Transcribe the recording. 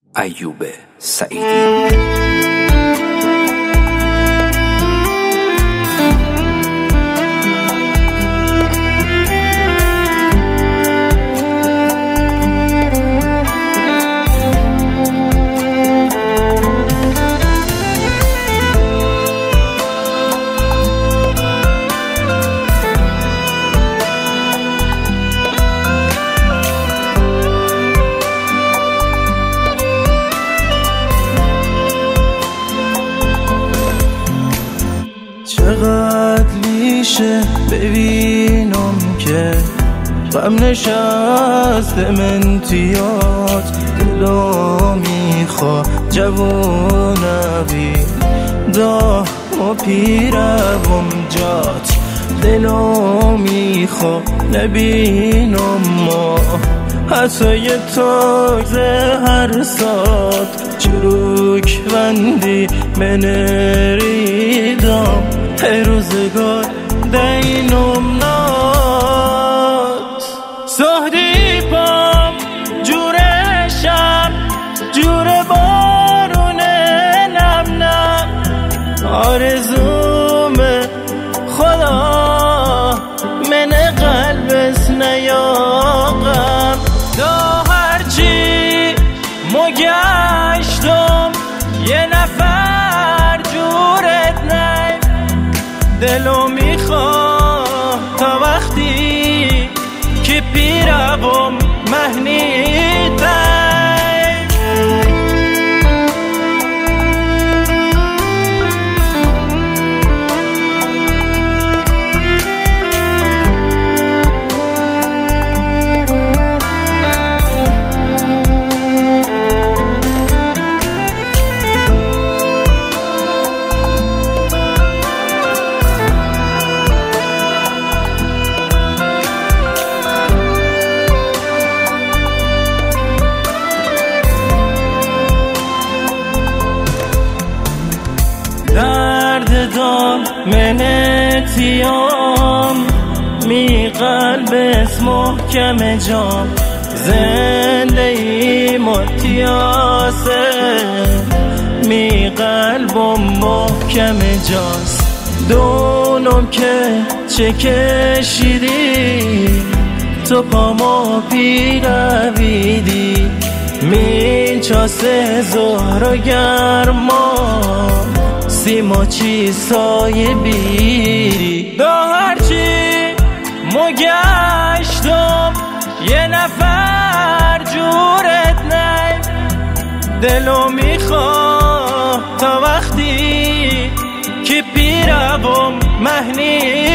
ایوب سعیدی. چقدر میشه ببینم که غم نشسته منتیات، دلو میخوا جوونوی دا و پیرم جات، دلو میخوا نبینم ما حتی یه تاگه هر سات چروک بندی منریدم هر روزگار دینم نات سهدی پام جورشم جور بارون نم نم آرزوم خدا من قلبس نیاقم دا هرچی مگشتم یه نفر جورت نیم دلو میخواه تا وقتی که پیرم مهنیدم درد دام منتیام می قلبت محکم جام زنده ای متیاسه می قلبم محکم جاست دونم که چه کشیدی تو پامو پیرویدی می چاسه زهر و گرما سیما چی سایه بیری دا هرچی مگشتم یه نفر جورت نیم دلو میخواه تا وقتی که پیرم مهنی